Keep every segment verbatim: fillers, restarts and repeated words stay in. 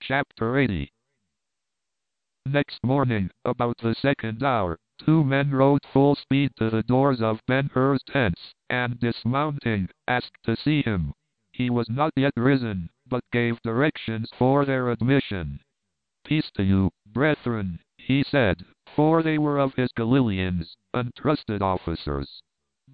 Chapter eighty. Next morning, about the second hour, two men rode full speed to the doors of Ben-Hur's tents, and dismounting, asked to see him. He was not yet risen, but gave directions for their admission. "Peace to you, brethren," he said, for they were of his Galileans, and trusted officers.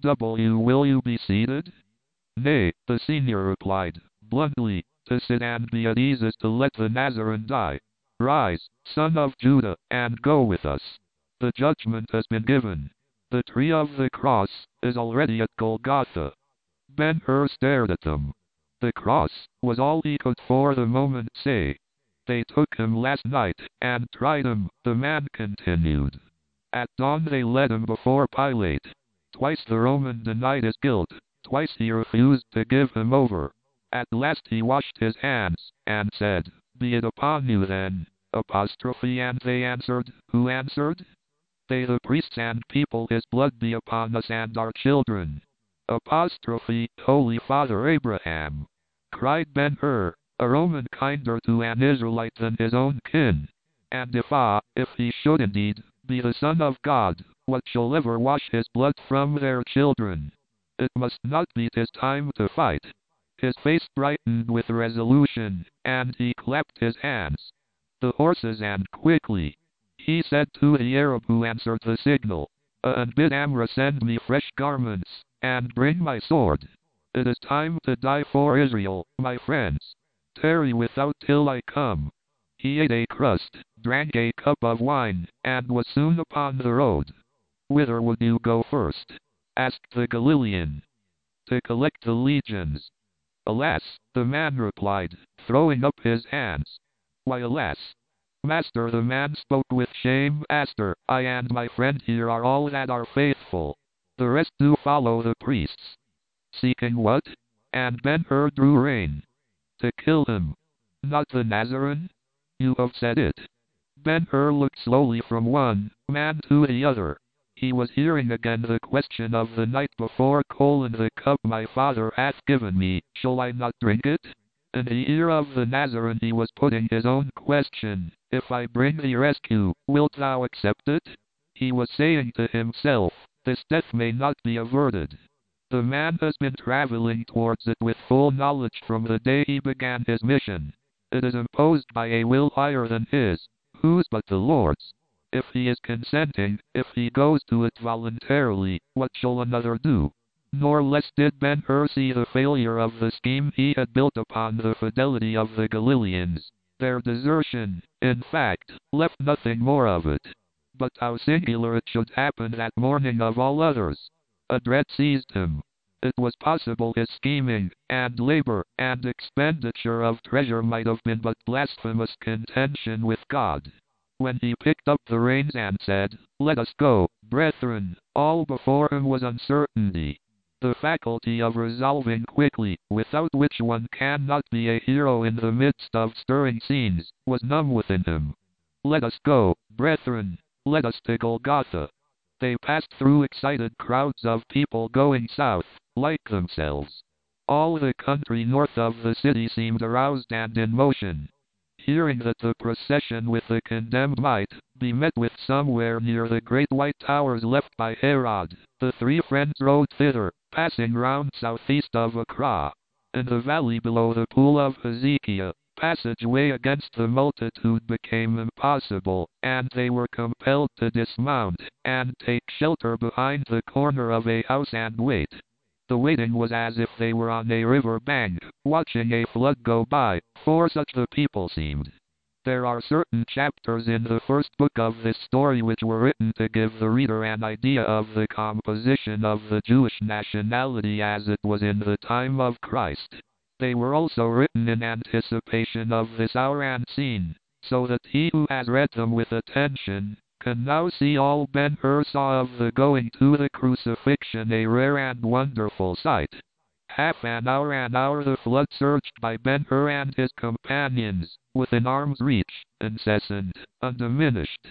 "W, will you be seated?" "Nay," the senior replied, bluntly, "to sit and be at ease is to let the Nazarene die. Rise, son of Judah, and go with us. The judgment has been given. The tree of the cross is already at Golgotha." Ben-Hur stared at them. The cross was all he could for the moment say. "They took him last night, and tried him," the man continued. "At dawn they led him before Pilate. Twice the Roman denied his guilt, twice he refused to give him over. At last he washed his hands, and said, 'Be it upon you then,' apostrophe, and they answered." "Who answered?" "They, the priests and people. 'His blood be upon us and our children,' apostrophe, Holy Father Abraham," cried Ben-Hur, "a Roman kinder to an Israelite than his own kin. And if ah, if he should indeed be the Son of God, what shall ever wash his blood from their children? It must not be 'tis time to fight." His face brightened with resolution, and he clapped his hands. "The horses," and quickly he said to the Arab who answered the signal, "Uh, and bid Amra send me fresh garments, and bring my sword. It is time to die for Israel, my friends. Tarry without till I come." He ate a crust, drank a cup of wine, and was soon upon the road. "Whither would you go first?" asked the Galilean. "To collect the legions." "Alas," the man replied, throwing up his hands. "Why alas?" "Master," the man spoke with shame, "Master, I and my friend here are all that are faithful. The rest do follow the priests." "Seeking what?" And Ben-Hur drew rein. "To kill him." "Not the Nazarene?" "You have said it." Ben-Hur looked slowly from one man to the other. He was hearing again the question of the night before: colon, "The cup my Father hath given me, shall I not drink it?" In the ear of the Nazarene he was putting his own question: "If I bring thee rescue, wilt thou accept it?" He was saying to himself, "This death may not be averted. The man has been traveling towards it with full knowledge from the day he began his mission. It is imposed by a will higher than his. Whose but the Lord's? If he is consenting, if he goes to it voluntarily, what shall another do?" Nor less did Ben-Hur see the failure of the scheme he had built upon the fidelity of the Galileans. Their desertion, in fact, left nothing more of it. But how singular it should happen that morning of all others! A dread seized him. It was possible his scheming, and labor, and expenditure of treasure might have been but blasphemous contention with God. When he picked up the reins and said, "Let us go, brethren," all before him was uncertainty. The faculty of resolving quickly, without which one cannot be a hero in the midst of stirring scenes, was numb within him. "Let us go, brethren, let us to Golgotha." They passed through excited crowds of people going south, like themselves. All the country north of the city seemed aroused and in motion. Hearing that the procession with the condemned might be met with somewhere near the great white towers left by Herod, the three friends rode thither, passing round southeast of Acra. In the valley below the pool of Hezekiah, passageway against the multitude became impossible, and they were compelled to dismount, and take shelter behind the corner of a house and wait. The waiting was as if they were on a river bank, watching a flood go by, for such the people seemed. There are certain chapters in the first book of this story which were written to give the reader an idea of the composition of the Jewish nationality as it was in the time of Christ. They were also written in anticipation of this hour and scene, so that he who has read them with attention can now see all Ben-Hur saw of the going to the crucifixion, a rare and wonderful sight. Half an hour an hour the flood surged by Ben-Hur and his companions, within arm's reach, incessant, undiminished.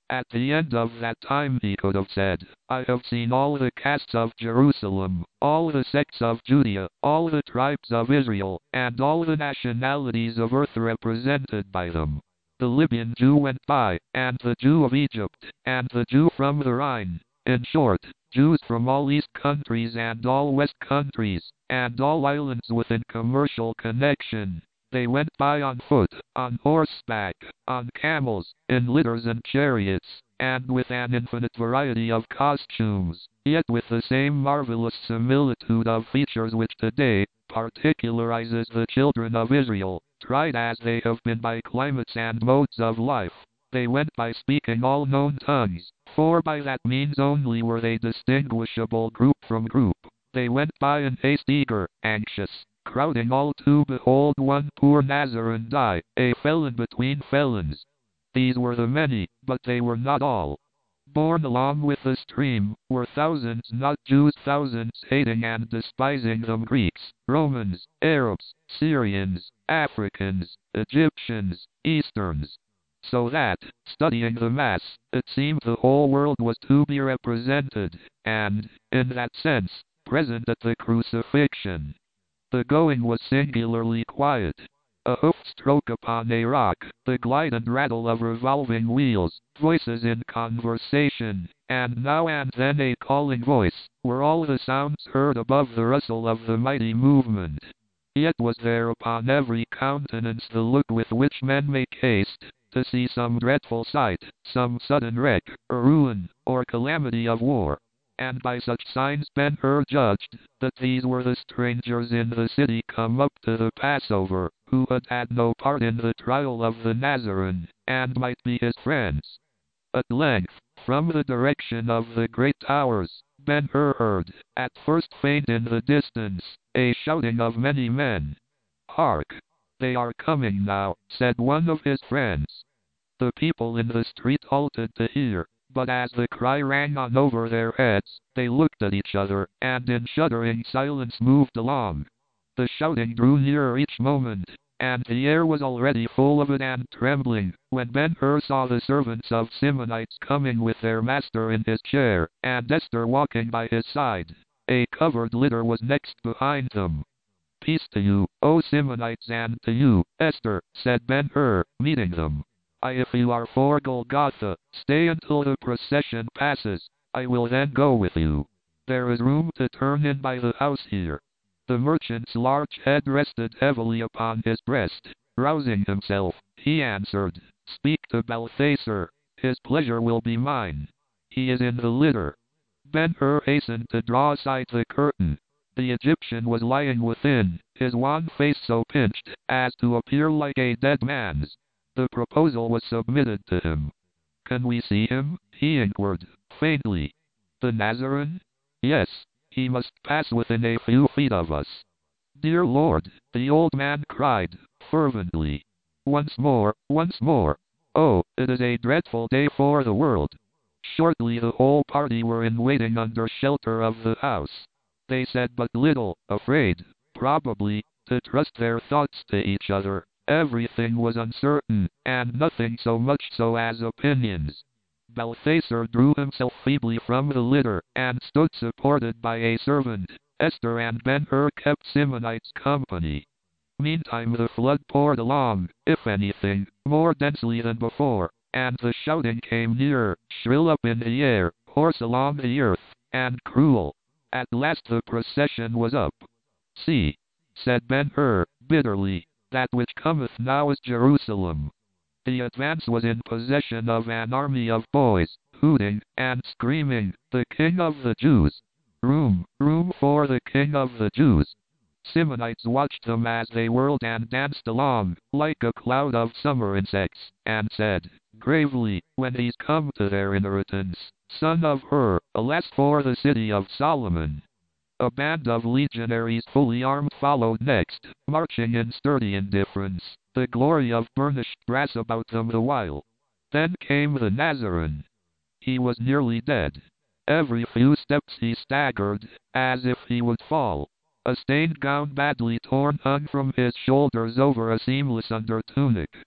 At the end of that time he could have said, I have seen all the castes of Jerusalem, all the sects of Judea, all the tribes of Israel, and all the nationalities of earth represented by them. The Libyan Jew went by, and the Jew of Egypt, and the Jew from the Rhine. In short, Jews from all east countries and all west countries, and all islands within commercial connection. They went by on foot, on horseback, on camels, in litters and chariots, and with an infinite variety of costumes, yet with the same marvelous similitude of features which today particularizes the children of Israel, tried as they have been by climates and modes of life. They went by speaking all known tongues, for by that means only were they distinguishable group from group. They went by in haste, eager, anxious, crowding all to behold one poor Nazarene die, a felon between felons. These were the many, but they were not all. Borne along with the stream were thousands, not Jews, thousands, hating and despising them, Greeks, Romans, Arabs, Syrians, Africans, Egyptians, Easterns. So that, studying the Mass, it seemed the whole world was to be represented, and, in that sense, present at the crucifixion. The going was singularly quiet. A hoof stroke upon a rock, the glide and rattle of revolving wheels, voices in conversation, and now and then a calling voice, were all the sounds heard above the rustle of the mighty movement. Yet was there upon every countenance the look with which men make haste to see some dreadful sight, some sudden wreck, or ruin, or calamity of war. And by such signs Ben-Hur judged that these were the strangers in the city come up to the Passover, who had had no part in the trial of the Nazarene, and might be his friends. At length, from the direction of the great towers, Ben-Hur heard, at first faint in the distance, a shouting of many men. "Hark! They are coming now," said one of his friends. The people in the street halted to hear. But as the cry rang on over their heads, they looked at each other, and in shuddering silence moved along. The shouting drew nearer each moment, and the air was already full of it and trembling, when Ben-Hur saw the servants of Simonites coming with their master in his chair, and Esther walking by his side. A covered litter was next behind them. "Peace to you, O Simonites, and to you, Esther," said Ben-Hur, meeting them. I, if you are for Golgotha, stay until the procession passes. I will then go with you. There is room to turn in by the house here." The merchant's large head rested heavily upon his breast. Rousing himself, he answered, "Speak to Balthasar. His pleasure will be mine. He is in the litter." Ben-Hur hastened to draw aside the curtain. The Egyptian was lying within, his wan face so pinched as to appear like a dead man's. The proposal was submitted to him. "Can we see him?" he inquired, faintly. "The Nazarene? Yes. He must pass within a few feet of us." "Dear Lord," the old man cried, fervently. "Once more, once more. Oh, it is a dreadful day for the world." Shortly the whole party were in waiting under shelter of the house. They said but little, afraid, probably, to trust their thoughts to each other. Everything was uncertain, and nothing so much so as opinions. Balthasar drew himself feebly from the litter, and stood supported by a servant. Esther and Ben-Hur kept Simonites company. Meantime the flood poured along, if anything, more densely than before, and the shouting came nearer, shrill up in the air, hoarse along the earth, and cruel. At last the procession was up. "See," said Ben-Hur, bitterly, "that which cometh now is Jerusalem." The advance was in possession of an army of boys, hooting and screaming, "The King of the Jews! Room, room for the King of the Jews!" Simonites watched them as they whirled and danced along, like a cloud of summer insects, and said, gravely, when he's come to their inheritance, "Son of Hur, alas for the city of Solomon!" A band of legionaries fully armed followed next, marching in sturdy indifference, the glory of burnished brass about them the while. Then came the Nazarene. He was nearly dead. Every few steps he staggered, as if he would fall. A stained gown badly torn hung from his shoulders over a seamless under tunic.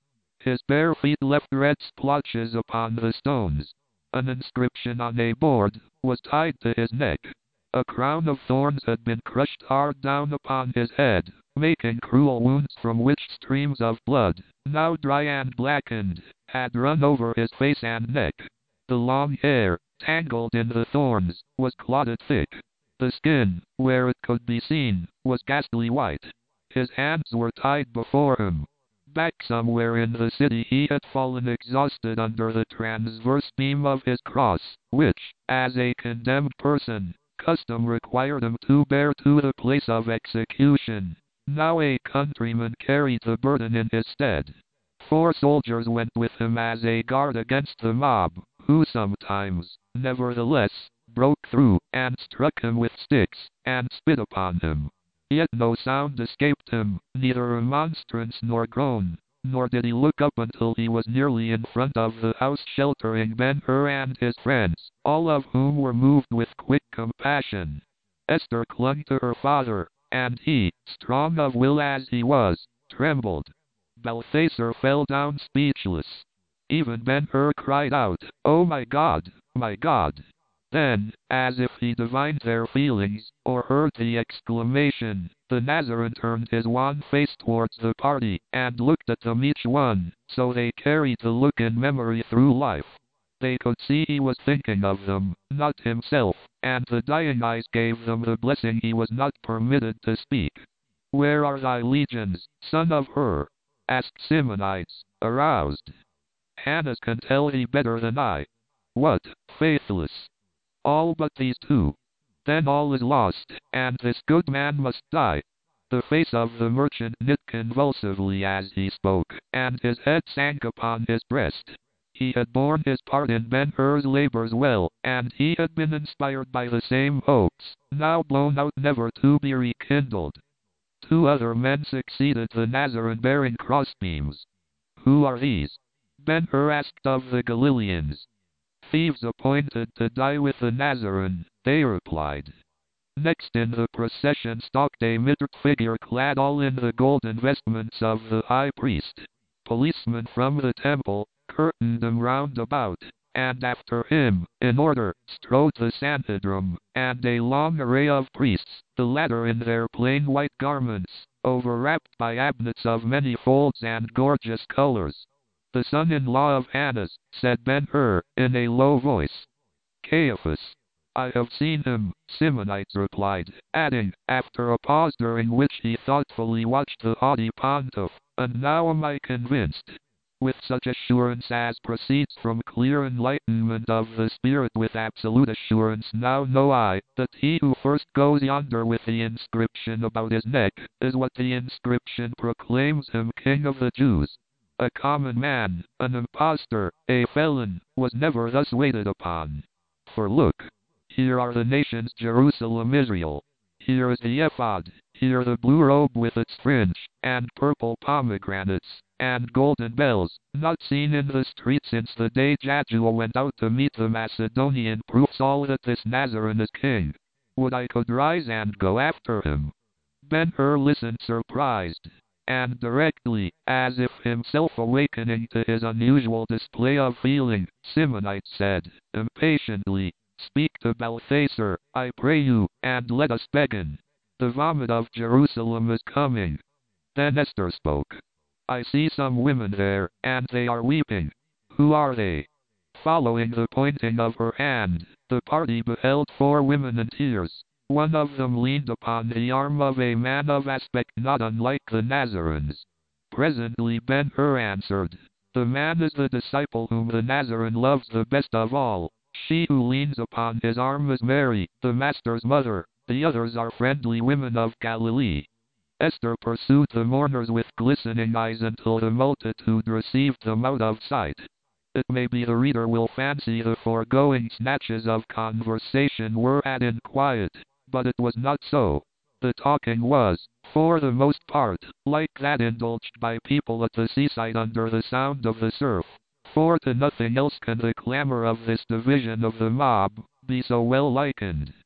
His bare feet left red splotches upon the stones. An inscription on a board was tied to his neck. A crown of thorns had been crushed hard down upon his head, making cruel wounds from which streams of blood, now dry and blackened, had run over his face and neck. The long hair, tangled in the thorns, was clotted thick. The skin, where it could be seen, was ghastly white. His hands were tied before him. Back somewhere in the city he had fallen exhausted under the transverse beam of his cross, which, as a condemned person, custom required him to bear to the place of execution. Now a countryman carried the burden in his stead. Four soldiers went with him as a guard against the mob, who sometimes, nevertheless, broke through, and struck him with sticks, and spit upon him. Yet no sound escaped him, neither remonstrance nor groan, nor did he look up until he was nearly in front of the house sheltering Ben-Hur and his friends, all of whom were moved with quick compassion. Esther clung to her father, and he, strong of will as he was, trembled. Balthasar fell down speechless. Even Ben-Hur cried out, "Oh my God, my God!" Then, as if he divined their feelings, or heard the exclamation, the Nazarene turned his wan face towards the party, and looked at them each one, so they carried the look in memory through life. They could see he was thinking of them, not himself, and the dying eyes gave them the blessing he was not permitted to speak. "Where are thy legions, son of Hur?" asked Simonides, aroused. "Hannas can tell thee better than I." "What, faithless?" "All but these two. Then all is lost, and this good man must die." The face of the merchant knit convulsively as he spoke, and his head sank upon his breast. He had borne his part in Ben-Hur's labors well, and he had been inspired by the same hopes, now blown out never to be rekindled. Two other men succeeded the Nazarene bearing crossbeams. "Who are these?" Ben-Hur asked of the Galileans. "Thieves appointed to die with the Nazarene," they replied. Next in the procession stalked a mitred figure clad all in the golden vestments of the high priest. Policemen from the temple curtained him round about, and after him, in order, strode the Sanhedrim, and a long array of priests, the latter in their plain white garments, overwrapped by abnets of many folds and gorgeous colors. "The son-in-law of Annas," said Ben-Hur, in a low voice. "Caiaphas." "I have seen him," Simonides replied, adding, after a pause during which he thoughtfully watched the haughty pontiff, "and now am I convinced, with such assurance as proceeds from clear enlightenment of the Spirit, with absolute assurance now know I, that he who first goes yonder with the inscription about his neck, is what the inscription proclaims him, King of the Jews. A common man, an impostor, a felon, was never thus waited upon. For look, here are the nations Jerusalem, Israel. Here is the ephod, here the blue robe with its fringe, and purple pomegranates, and golden bells, not seen in the street since the day Jaddua went out to meet the Macedonian, proves all that this Nazarene is king. Would I could rise and go after him." Ben-Hur listened surprised, and directly, as if himself awakening to his unusual display of feeling, Simonides said, impatiently, "Speak to Balthasar, I pray you, and let us begin. The vomit of Jerusalem is coming." Then Esther spoke. "I see some women there, and they are weeping." "Who are they?" Following the pointing of her hand, the party beheld four women in tears. One of them leaned upon the arm of a man of aspect not unlike the Nazarene's. Presently Ben-Hur answered, "The man is the disciple whom the Nazarene loves the best of all. She who leans upon his arm is Mary, the Master's mother. The others are friendly women of Galilee." Esther pursued the mourners with glistening eyes until the multitude received them out of sight. It may be the reader will fancy the foregoing snatches of conversation were had in quiet, but it was not so. The talking was, for the most part, like that indulged by people at the seaside under the sound of the surf. For to nothing else can the clamor of this division of the mob be so well likened.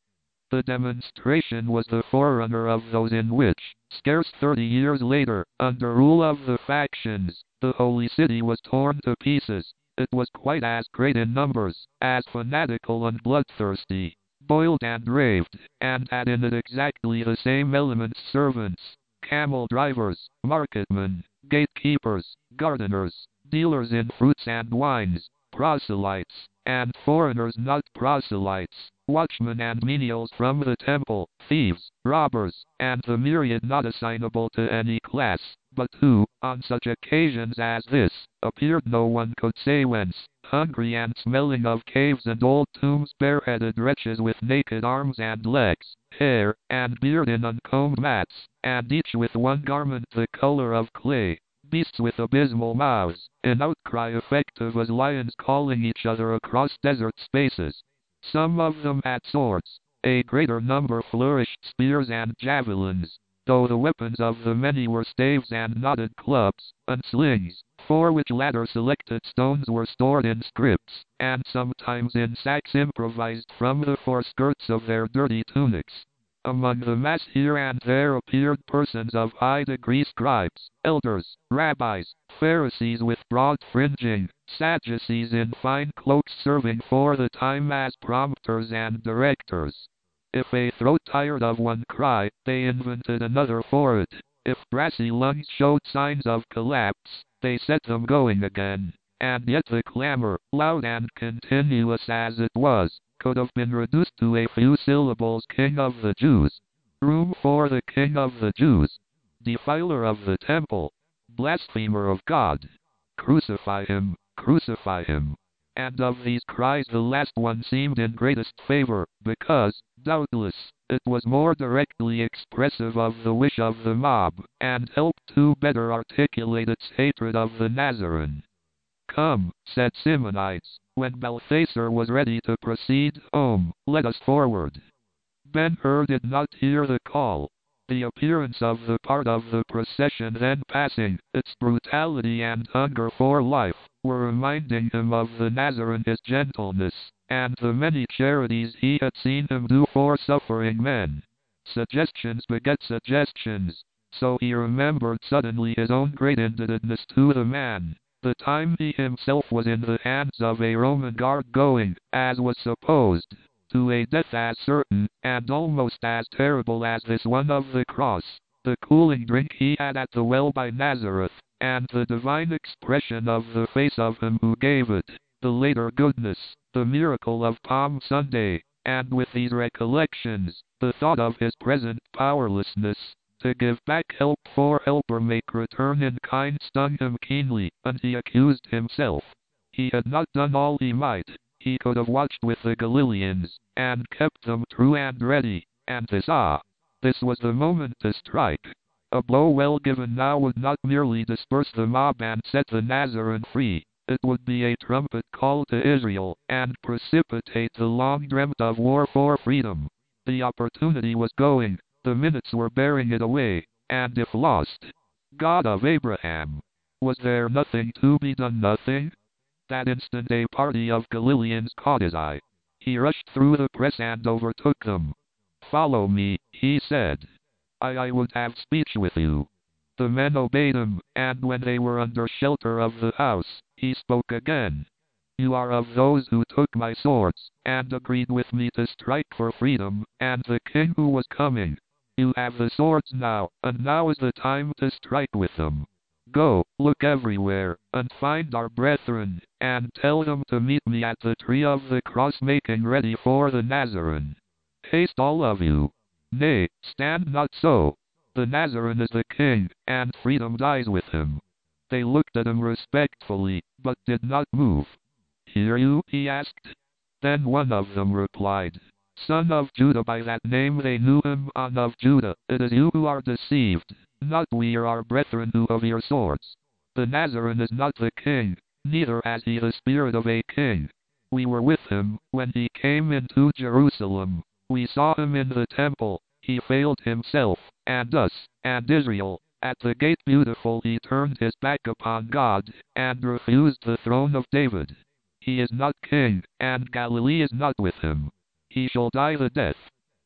The demonstration was the forerunner of those in which, scarce thirty years later, under rule of the factions, the holy city was torn to pieces. It was quite as great in numbers, as fanatical and bloodthirsty, boiled and raved, and had in it exactly the same elements: servants, camel drivers, marketmen, gatekeepers, gardeners, dealers in fruits and wines, proselytes, and foreigners not proselytes, watchmen and menials from the temple, thieves, robbers, and the myriad not assignable to any class, but who, on such occasions as this, appeared no one could say whence, hungry and smelling of caves and old tombs, bareheaded wretches with naked arms and legs, hair and beard in uncombed mats, and each with one garment the color of clay, beasts with abysmal mouths, an outcry effective as lions calling each other across desert spaces. Some of them had swords, a greater number flourished spears and javelins, though the weapons of the many were staves and knotted clubs, and slings, for which latter selected stones were stored in scrips, and sometimes in sacks improvised from the foreskirts of their dirty tunics. Among the mass here and there appeared persons of high degree: scribes, elders, rabbis, Pharisees with broad fringing, Sadducees in fine cloaks serving for the time as prompters and directors. If a throat tired of one cry, they invented another for it. If brassy lungs showed signs of collapse, they set them going again. And yet the clamor, loud and continuous as it was, could have been reduced to a few syllables: King of the Jews. Room for the King of the Jews. Defiler of the temple. Blasphemer of God. Crucify him, crucify him. And of these cries the last one seemed in greatest favor, because, doubtless, it was more directly expressive of the wish of the mob, and helped to better articulate its hatred of the Nazarene. Come, said Simonides, when Balthasar was ready to proceed home, let us forward. Ben-Hur did not hear the call. The appearance of the part of the procession then passing, its brutality and hunger for life, were reminding him of the Nazarene, his gentleness, and the many charities he had seen him do for suffering men. Suggestions beget suggestions, so he remembered suddenly his own great indebtedness to the man. The time he himself was in the hands of a Roman guard going, as was supposed, to a death as certain, and almost as terrible as this one of the cross, the cooling drink he had at the well by Nazareth, and the divine expression of the face of him who gave it, the later goodness, the miracle of Palm Sunday, and with these recollections, the thought of his present powerlessness to give back help for help or make return in kind stung him keenly, and he accused himself. He had not done all he might. He could have watched with the Galileans, and kept them true and ready, and this ah, this was the moment to strike. A blow well given now would not merely disperse the mob and set the Nazarene free, it would be a trumpet call to Israel, and precipitate the long-dreamt of war for freedom. The opportunity was going, the minutes were bearing it away, and if lost, God of Abraham, was there nothing to be done? Nothing? That instant a party of Galileans caught his eye. He rushed through the press and overtook them. Follow me, he said. I, I would have speech with you. The men obeyed him, and when they were under shelter of the house, he spoke again. You are of those who took my swords, and agreed with me to strike for freedom, and the king who was coming. You have the swords now, and now is the time to strike with them. Go, look everywhere, and find our brethren, and tell them to meet me at the tree of the cross making ready for the Nazarene. Haste all of you. Nay, stand not so. The Nazarene is the king, and freedom dies with him. They looked at him respectfully, but did not move. Hear you? He asked. Then one of them replied, Son of Judah. By that name they knew him. Son of Judah, it is you who are deceived. Not we are our brethren who have your swords. The Nazarene is not the king, neither has he the spirit of a king. We were with him when he came into Jerusalem. We saw him in the temple. He failed himself, and us, and Israel. At the gate beautiful he turned his back upon God, and refused the throne of David. He is not king, and Galilee is not with him. He shall die the death.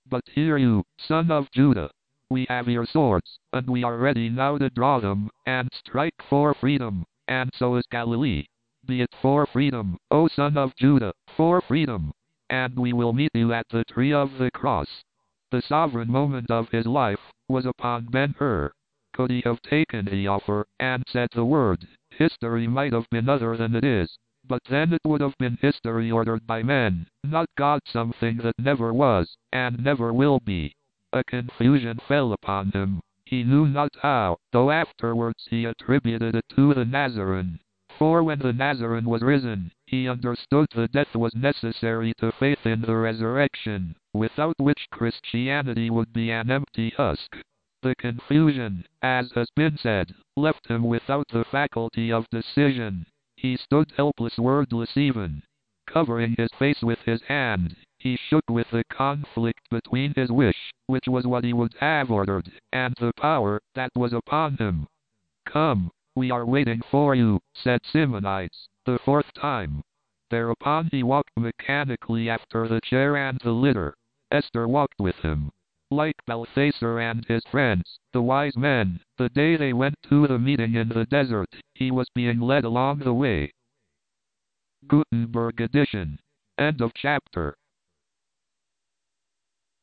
But hear you, son of Judah. We have your swords, and we are ready now to draw them, and strike for freedom, and so is Galilee. Be it for freedom, O son of Judah, for freedom. And we will meet you at the tree of the cross. The sovereign moment of his life was upon Ben-Hur. Could he have taken the offer and said the word, history might have been other than it is, but then it would have been history ordered by men, not God, something that never was, and never will be. A confusion fell upon him. He knew not how, though afterwards he attributed it to the Nazarene. For when the Nazarene was risen, he understood that death was necessary to faith in the resurrection, without which Christianity would be an empty husk. The confusion, as has been said, left him without the faculty of decision. He stood helpless, wordless even. Covering his face with his hand, he shook with the conflict between his wish, which was what he would have ordered, and the power that was upon him. "Come, we are waiting for you," said Simonides, the fourth time. Thereupon he walked mechanically after the chair and the litter. Esther walked with him. Like Balthasar and his friends, the wise men, the day they went to the meeting in the desert, he was being led along the way. Gutenberg edition. End of chapter.